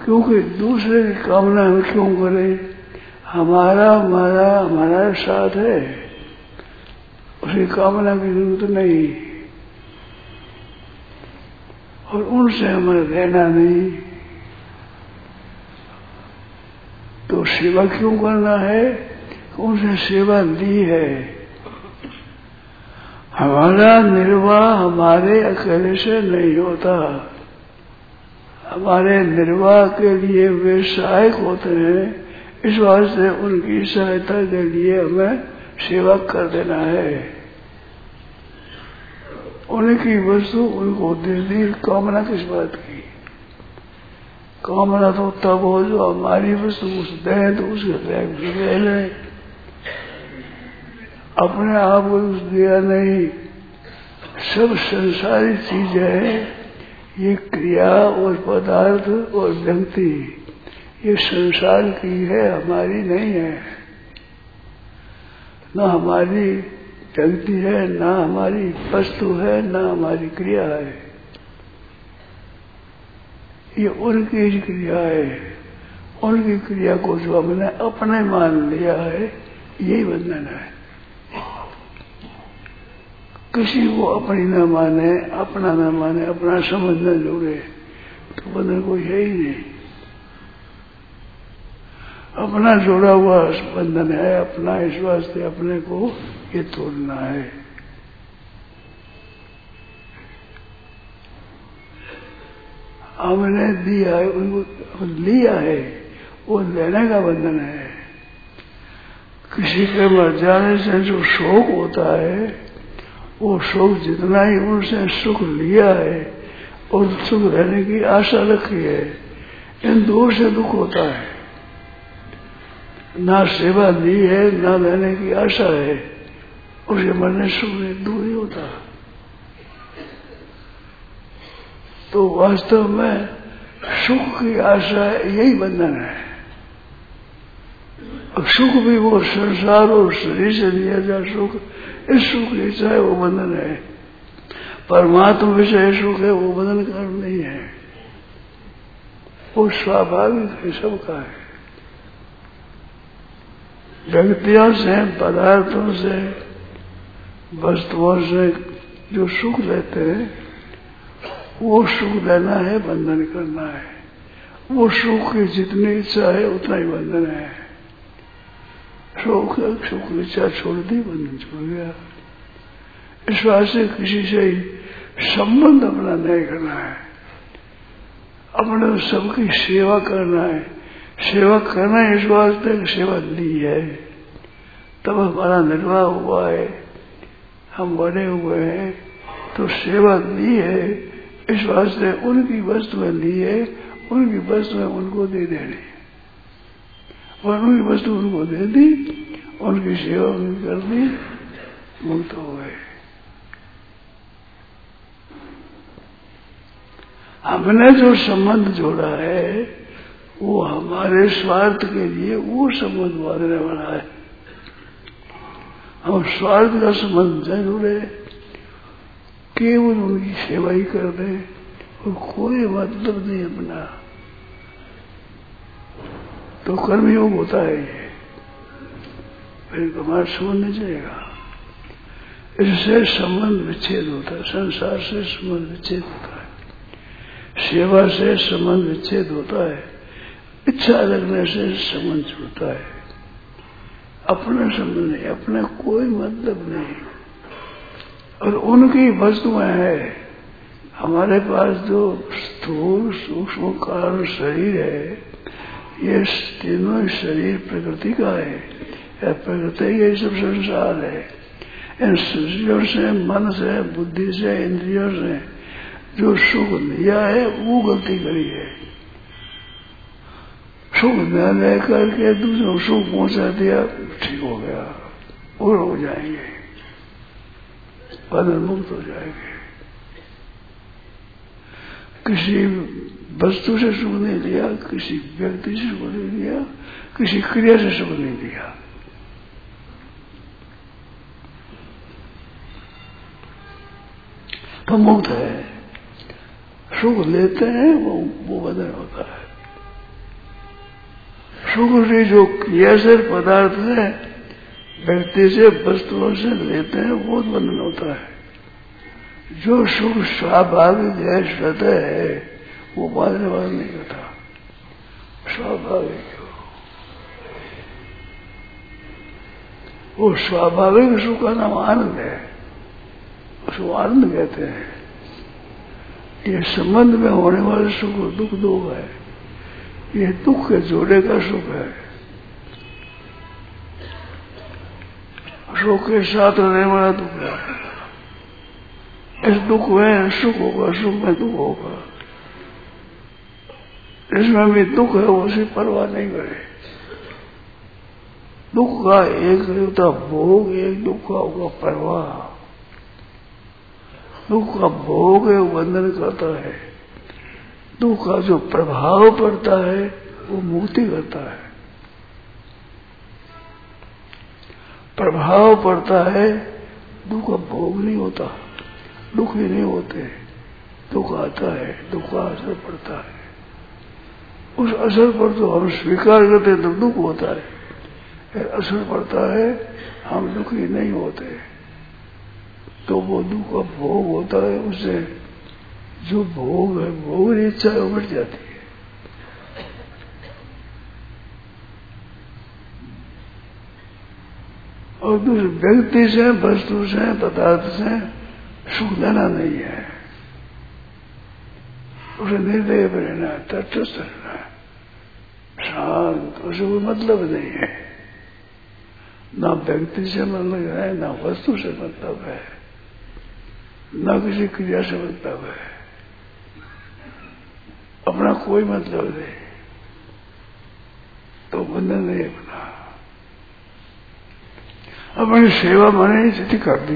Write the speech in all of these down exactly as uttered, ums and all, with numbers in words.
क्योंकि दूसरे की कामना हम क्यों करें? हमारा हमारा हमारा साथ है, उसकी कामना की जरूरत नहीं, और उनसे हमें रहना नहीं, तो सेवा क्यों करना है? उनसे सेवा ली है। हमारा निर्वाह हमारे अकेले से नहीं होता, हमारे निर्वाह के लिए वे सहायक होते हैं, इस वास्ते उनकी सहायता के लिए हमें सेवा कर देना है। उनकी वस्तु उनको दे दी, कामना किस बात की? कामना तो तब हो जो हमारी वस्तु उस दें तो उसके ले लें, अपने आप को कुछ दिया नहीं। सब संसारी चीजें, ये क्रिया और पदार्थ और व्यक्ति, ये संसार की है, हमारी नहीं है। न हमारी व्यक्ति है, न हमारी वस्तु है, न हमारी क्रिया है, ये उनकी ही क्रिया है। उनकी क्रिया को जो हमने अपने मान लिया है, यही बंधन है। किसी को अपनी न माने, अपना न माने, अपना समझ न जोड़े, तो बंधन कोई है ही नहीं। अपना जोड़ा हुआ बंधन है, अपना, इस वास्ते अपने को ये तोड़ना है। हमने दिया है, उनको लिया है, वो लेने का बंधन है। किसी के मर जाने से जो शोक होता है, वो शोक जितना ही उनसे सुख लिया है और सुख रहने की आशा रखी है, इन दो से दुख होता है। ना सेवा ली है, ना लेने की आशा है, उसके मरने सुख नहीं, दूर ही होता। तो वास्तव में सुख की आशा है, यही बंधन है। और सुख भी वो संसार और शरीर से दिया जाए सुख, इस सुख इच्छा है, वो बंधन है। परमात्मा विषय सुख है, वो बंधन कारण नहीं है, वो स्वाभाविक है, सबका है। व्यक्तियों से, पदार्थों से, वस्तुओं से जो सुख लेते हैं, वो सुख लेना है, बंधन करना है। वो सुख की जितनी इच्छा है उतना ही बंधन है। सुख सुख की इच्छा छोड़ दी, बंधन छोड़ गया। इस वास्ते किसी से संबंध अपना नहीं करना है, अपने सबकी सेवा करना है। सेवा करना है इस वास्ते सेवा ली है, तब हमारा निर्वाह हुआ है, हम बने हुए हैं, तो सेवा ली है। इस वास्ते उनकी वस्तुएं ली है, उनकी वस्तुएं उनको दे देनी, और उनकी वस्तु उनको दे दी, उनकी सेवा उनकी कर दी, मुक्त हो गए। हमने जो संबंध जोड़ा है वो हमारे स्वार्थ के लिए वो संबंध बांधने वाला है। हम स्वार्थ का संबंध नहीं जोड़े, केवल उनकी सेवा ही कर दे और कोई मतलब नहीं अपना, तो कर्मयोग होता है ये, फिर हमारा संबंध नहीं चलेगा। इससे संबंध विच्छेद होता है, संसार से संबंध विच्छेद होता है, सेवा से संबंध विच्छेद होता है, इच्छा लगने से संबंध जुड़ता है। अपना संबंध नहीं, अपना कोई मतलब नहीं। और उनकी वस्तुएं हैं। हमारे पास जो स्थूल सूक्ष्म कारण शरीर है, ये तीनों शरीर प्रकृति का है, या प्रकृति ये सब संसार है। इन शरीरों से, मन से, बुद्धि से, इंद्रियों से जो सुख लिया है वो गलती करी है। सुख न लेकर के दूसरों को सुख पहुंचा दिया, ठीक हो गया, और हो जाएंगे, बंधन मुक्त हो जाएंगे। किसी वस्तु से सुख नहीं लिया, किसी व्यक्ति से सुख नहीं लिया, किसी क्रिया से सुख नहीं लिया। तो मुक्त है। सुख लेते हैं वो वो बंधन होता है। सुख से जो क्रियाशील पदार्थ है व्यक्ति से वस्तुओं से लेते हैं वो बंधन होता है। जो सुख स्वाभाविक है स्वतः है वो बाद बाद नहीं होता, स्वाभाविक वो स्वाभाविक सुख का नाम आनंद है, उसको आनंद कहते हैं। ये संबंध में होने वाले सुख दुख दो है, ये दुख के जोड़े का सुख है, सुख के साथ रहने वाला दुख है। इस दुख में सुख होगा, सुख में दुख होगा। इसमें भी दुख है उसी परवाह नहीं करे। दुख का एक होता भोग, एक दुख का होगा परवाह। दुख का भोग है वो बंधन करता है, दुख का जो प्रभाव पड़ता है वो मुक्ति करता है। प्रभाव पड़ता है, दुख का भोग नहीं होता, दुख ही नहीं होते। दुख आता है, दुख का असर पड़ता है, उस असर पर तो हम स्वीकार करते हैं तो दुख होता है, फिर असर पड़ता है हम दुखी नहीं होते तो वो दुख का भोग होता है। उससे जो भोग है भोग की इच्छा उमड़ जाती है। और दूसरे व्यक्ति से, वस्तु से, पदार्थ से सुख लेना नहीं है, उसे निर्दय पर रहना है, तटस्थ रहना है, शांत, उसे कोई मतलब नहीं है। ना व्यक्ति से मतलब है, ना वस्तु से मतलब है, न किसी क्रिया से मतलब है, अपना कोई मतलब नहीं, तो बंधन नहीं अपना। अपनी सेवा मैंने स्थिति कर दी,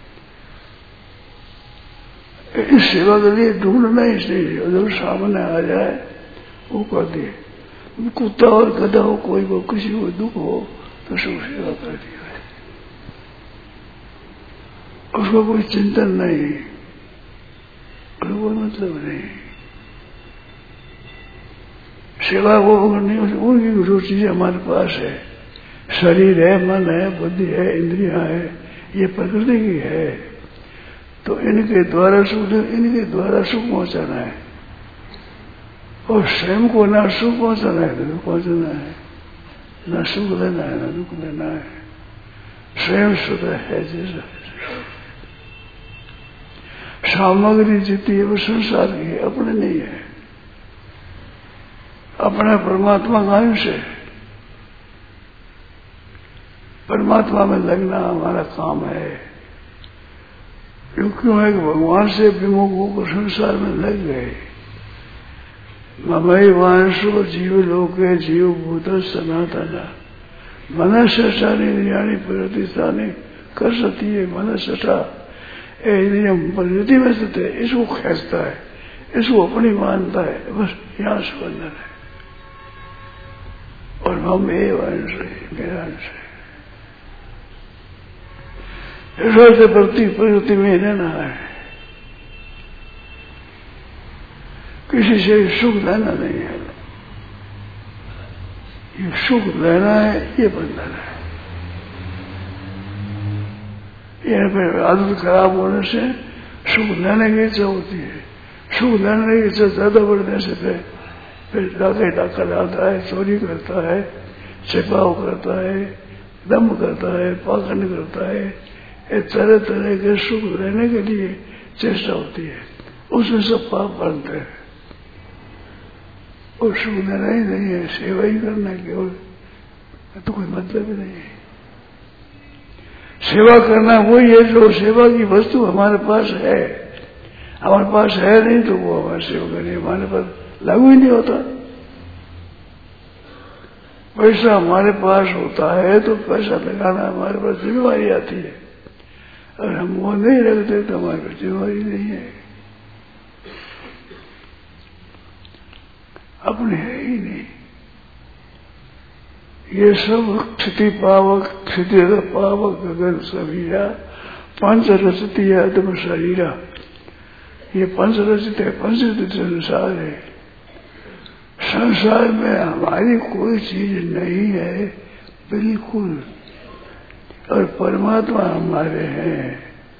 इस सेवा के लिए ढूंढना इसलिए जब सामने आ जाए वो कर दिए। कुत्ता और गधा हो, कोई को किसी को दुख हो तो सब सेवा कर दिया, उसको कोई चिंतन नहीं, उसको कोई मतलब नहीं। सेवा वो करनी उनकी जो चीजें हमारे पास है, शरीर है, मन है, बुद्धि है, इंद्रियां है, ये प्रकृति की है, तो इनके द्वारा सुख इनके द्वारा सुख पहुंचाना है। और स्वयं को ना सुख पहुंचाना है ना दुख पहुंचाना है, ना सुख लेना है ना दुख लेना है। स्वयं स्वतः है जैसा सामग्री जितनी है वो संसार की है, अपने नहीं है, अपने परमात्मा का अंश है। परमात्मा में लगना हमारा काम है। क्यों है कि भगवान से विमुख होकर संसार में लग गए। ममई वांशो जीव लोके जीव भूत सनातन मनस्टानी इंद्रियाणी प्रवृत्ति कर सकती है। मनस्टा इंद्रियम प्रवृत्ति में स्थित है, इसको खेचता है, इसको अपनी मानता है, बस यहाँ से बंधन है। और हम ये अंश है, मेरा अंश है, ईश्वर से प्रति प्रवृत्ति में रहना है, किसी से सुख लेना नहीं है। ये सुख लेना है, ये बंधन है। ये फिर आदत खराब होने से सुख लेने की इच्छा होती है, सुख लेने की इच्छा ज्यादा बढ़ने से फिर फिर डाके डाका डालता है, चोरी करता है, छिपाव करता है, दम करता है, पाखंड करता है। ये तरह तरह के सुख लेने के लिए चेष्टा होती है, उसमें सब पाप बनते हैं। और सुख लेना ही नहीं है, सेवा ही करना है केवल, तो कोई मतलब ही नहीं है। सेवा करना वही है जो सेवा की वस्तु हमारे पास है। हमारे पास है नहीं तो वो हमारी सेवा करनी हमारे पास लागू ही नहीं होता। पैसा हमारे पास होता है तो पैसा लगाना हमारे पास जिम्मेवारी आती है, अगर हम वो नहीं रखते तो हमारे पास जिम्मेवारी नहीं है, अपने है ही नहीं। ये सब क्षति पावक क्षति पावक गगन समीरा पंच रचती है अदम शरीरा। ये पंच रचित है, पंच संसार है। संसार में हमारी कोई चीज नहीं है बिल्कुल, और परमात्मा हमारे हैं।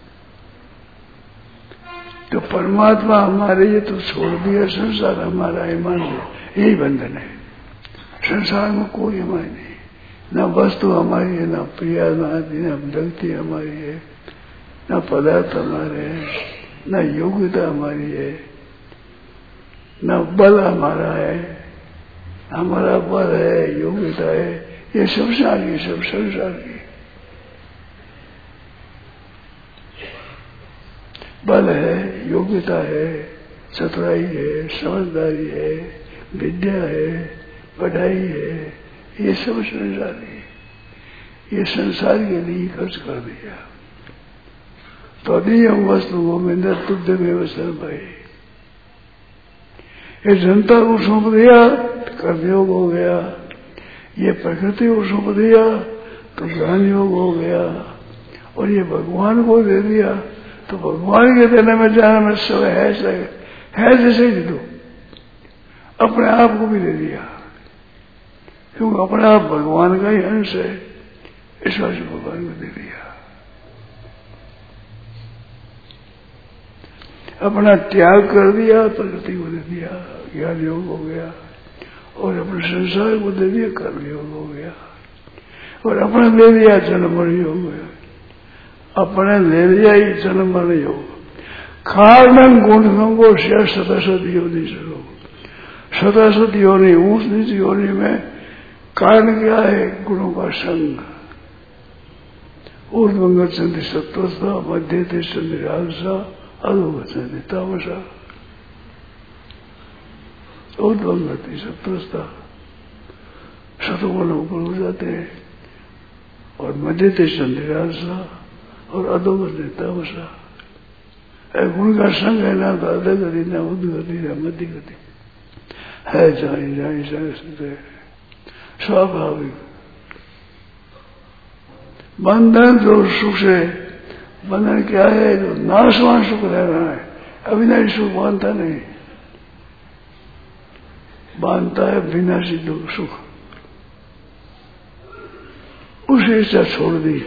तो परमात्मा हमारे ये तो छोड़ दिया, संसार हमारा है, मान लिया, यही बंधन है। संसार में कोई हमारी नहीं, न वस्तु हमारी है, न प्रिया, न आदि, न भक्ति हमारी है, न पदार्थ हमारे हैं, न योग्यता हमारी है, न बल हमारा है। हमारा बल है, योग्यता है, ये संसार की, सब संसार की। बल है, योग्यता है, चतुराई है, समझदारी है, विद्या है, पढ़ाई है, ये सब संसार है। ये संसार के लिए खर्च कर दिया। तो नियम वस्तु गोविंद तुद्ध में वसन भाई, ये जनता को सौंप दिया तो कर्मयोग हो गया, ये प्रकृति को सौंप दिया तो ज्ञान योग हो गया, और ये भगवान को दे दिया तो भगवान के देने में जाने में सब है, है जैसे ही दो, अपने आप को भी दे दिया, क्योंकि अपने आप भगवान का ही अंश है, इस वजह से भगवान को दे दिया। अपना त्याग कर दिया, प्रकृति को दे दिया, ज्ञान योग हो गया, और अपने संसार को दे दिया, कर्म योग हो गया, और अपने दे दिया जन्म मरण योग हो गया। अपने ले लिया ही जन्म मरण योग। कारण गुण को सतसत योनि सरो, सतसत योनि, ऊंच नीच योनि में कारण क्या है? गुणों का संग। ऊर्ध्वंगत संधि सत्वस्था, मध्य थे संधि राजसा, अधोगत संधि तामसा। ऊर्ध्वंगति सत्वस्था, सतोगुण ऊपर हो जाते हैं, और मध्य थे संधि राजसा, और अधोगति तामसा। गुण का संग है ना तो अधोगति, ना उद्गति, ना मध्य गति है, जाए जाए जाए स्वाभाविक। बंधन जो सुख से, बंधन क्या है? जो नाशवान सुख रहना है, अविनाशी सुख बांधता नहीं, बांधता है विनाशी दुख सुख। उसी इच्छा छोड़ दी,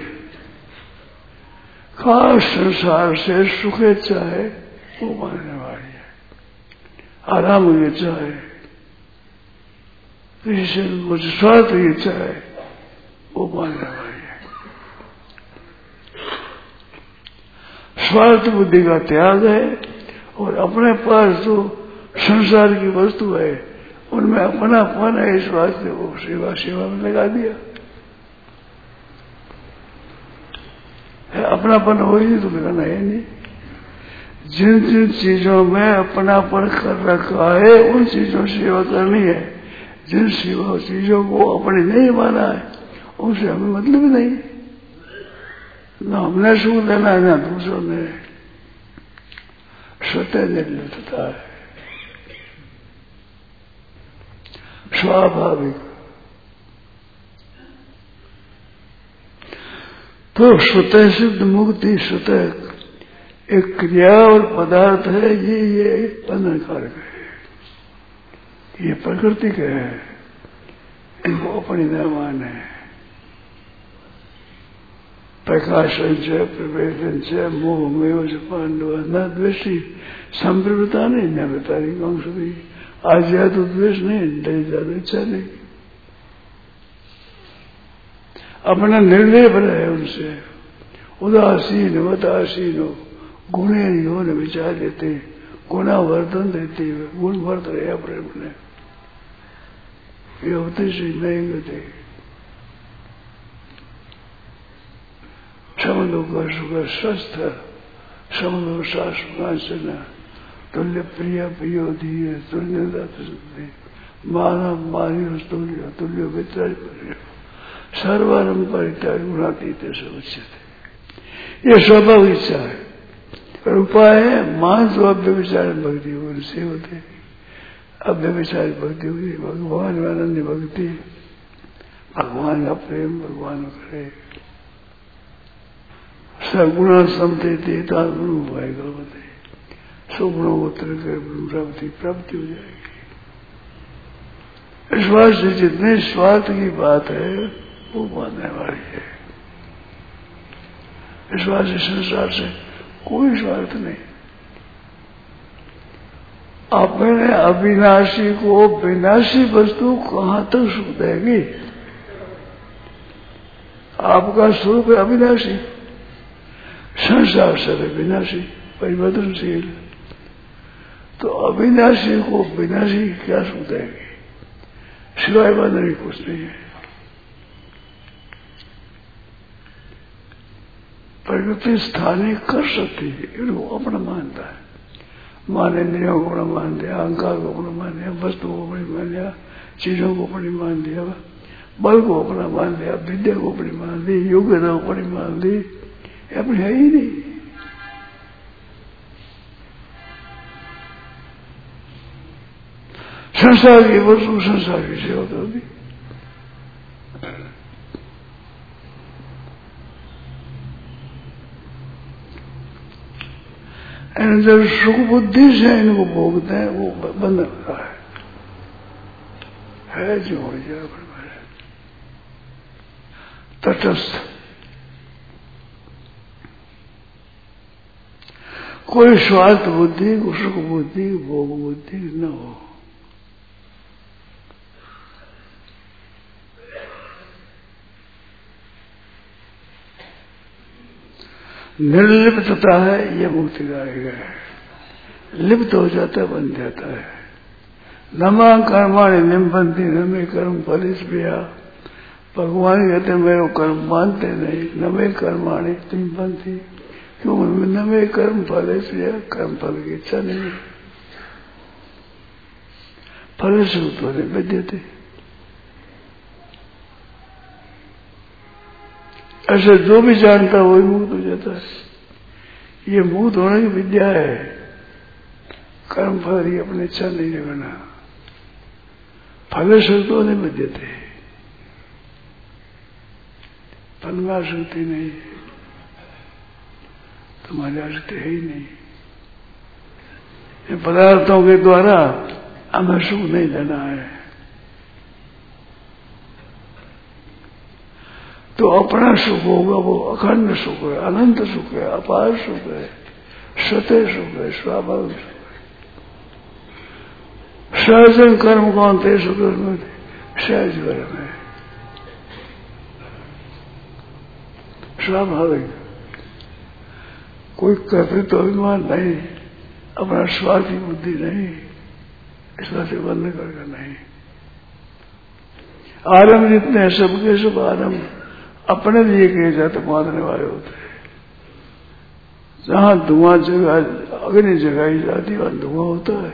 खास संसार से सुख इच्छा है वो मानने वाली है, आराम की इच्छा है, किसी से कुछ स्वार्थ की इच्छा है वो मानने वाली है। स्वार्थ बुद्धि का त्याग है, और अपने पास जो संसार की वस्तु है उनमें अपनापन है, इस वास्ते वो सेवा सेवा में लगा दिया है। अपनापन हो ही नहीं तो लगाना है नहीं। जिन जिन चीजों में अपनापन कर रखा है उन चीजों से सेवा करनी है। जिन सेवा चीजों को अपने नहीं माना है उनसे हमें मतलब ही नहीं, न हमने सुख देना है, न दूसरों ने। स्वतः निर्लिप्तता है, स्वाभाविक। तो स्वतः सिद्ध मुक्ति, स्वतः एक क्रिया और पदार्थ है, ये ये बंधन कारक है, ये प्रकृति के है, इनको अपनी न माने। प्रकाशन से, प्रवेशन से, मोह में पांडव न द्वेषी, संप्रवृत्ता नहीं, न बतारी कंस भी। आज या तो द्वेष नहीं, नहीं ज्यादा इच्छा नहीं, अपना निर्णय रहे उनसे। उदासीन वदासीन हो, गुणे यो न विचार देते, गुणा वर्धन देते हुए गुण वर्त रहे प्रेम ने, ये होते से नहीं गते। समलो का सुख स्वस्थ, समलो शास्त्र तुल्य प्रिय प्रियो धीय, तुल्य मानव मानी तुल्य, तुल्य वितर सर्वारंभ परित्याग गुणातीत से उच्चते। ये स्वाभाविक इच्छा है, और उपाय है मानस अव्यविचार भक्ति उनसे होते। अव्यविचार भक्ति हुई भगवान में आनंद भक्ति, भगवान का प्रेम भगवान करे। सगुणा समते देता गुरु भाएगा होते, सगुणों उत्तर कर प्राप्ति प्राप्ति हो जाएगी। इस बात से जितने स्वार्थ की बात है वो मानने वाली है। इस बात से संसार से कोई स्वार्थ नहीं। अपने अविनाशी को विनाशी वस्तु कहां तक सुख देगी? आपका स्वरूप है अविनाशी, संसार सब विनाशी परिवर्तनशील, तो अविनाशी को विनाशी क्या सुख देगी? सिवाय बंधन कुछ नहीं है। प्रकृति स्थानीय कर सकती है, इनको अपना मानता है। मान इंद्रियों को अपना मान दिया, अहंकार को अपना मान दिया, वस्तु को अपनी मान दिया, चीजों को अपनी मान दिया, बल को अपना मान दिया, विद्या को अपनी मान दी, योग्यता को अपनी मान दी, अपनी है ही नहीं। संसार की वस्तु संसार की सेवा कर दी। जब सुख बुद्धि से इनको भोगते हैं वो बंधन का है, है जो हो जाए तटस्थ। कोई स्वार्थ बुद्धि, सुख बुद्धि, भोग बुद्धि न हो। निर्लिप्तता है ये मुक्ति का है। लिप्त हो जाता है, बन जाता है। नमा कर्माणि निम्बंती न मे कर्म फलिस प्रिया। भगवान कहते मेरे कर्म मानते नहीं, न मे कर्माणि निम्बंती, क्यों न मे कर्म फलिस प्रिया, कर्म फल की इच्छा नहीं, फल से उत्पन्न विद्यते। ऐसे जो भी जानता है वही मुक्त हो जाता है। ये मुक्त होने की विद्या है। कर्म फल ही अपनी इच्छा नहीं लगाना, फल से तो नहीं विद्यते, फल में आसक्ति नहीं, तुम्हारी आसक्ति है ही नहीं। इन पदार्थों के द्वारा हमें सुख नहीं लेना है, तो अपना सुख होगा वो अखंड सुख है, अनंत सुख है, अपार सुख है, सत्य सुख है, स्वाभाविक सुख है। सहजन कर्म कौन थे सुख में सहज कर्म है, स्वाभाविक। कोई कर्तृत्व अभिमान नहीं, अपना स्वार्थी बुद्धि नहीं, इस तरह से बंद करके नहीं। आरंभ जितने हैं सबके सब आरंभ अपने लिए किए जाते मारने वाले होते हैं। जहां धुआं जगह अग्नि जगाई जाती वहां धुआं होता है,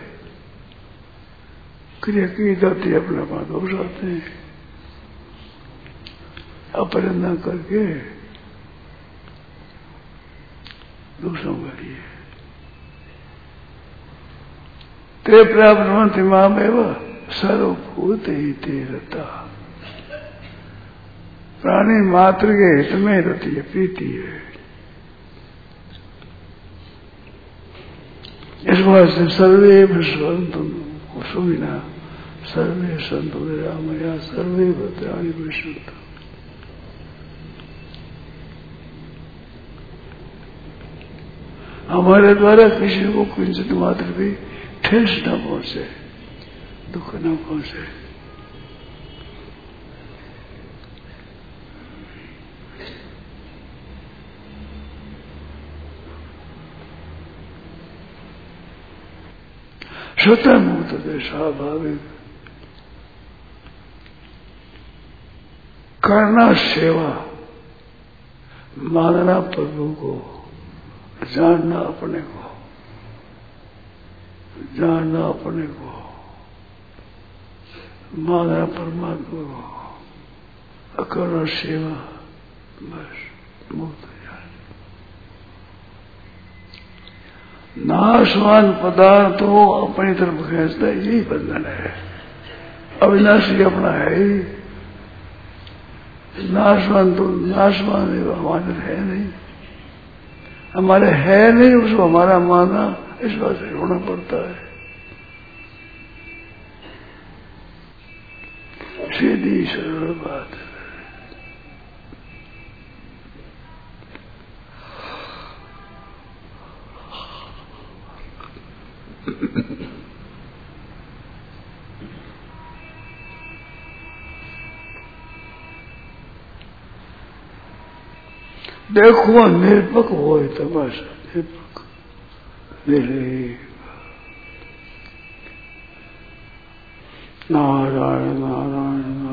क्रिया की जाती है, अपने अपना दोष आते हैं। अपने न करके दूसरों के लिए ते प्राप्त मामेव सर्वभूत ही ते रता। प्राणी मात्र के हित में रति है, प्रीति है। इस बात से सर्वे विश्वंतु सुविना सर्वे संतु रामया सर्वे भद्राणि पश्यन्तु। हमारे द्वारा किसी को किंचित मात्र भी ठेस न पहुंचे, दुख न पहुंचे। स्वतः मुक्त है, स्वाभाविक। करना सेवा, मानना प्रभु को, जानना अपने को, जानना अपने को, मानना परमात्मा को, करना सेवा, बस मुक्त हो जाए। नाशवान पदार्थ हो अपनी तरफ खींचता है, यही बंधन है। अविनाशी अपना है ही, नाशवान तो नाशवान हमारे है नहीं, हमारे है नहीं, उसको हमारा माना इस बात से होना पड़ता है। सीधी सरल बात है। देखो निरपक हो तमाशा निरपक निर्लेप नारायण नारायण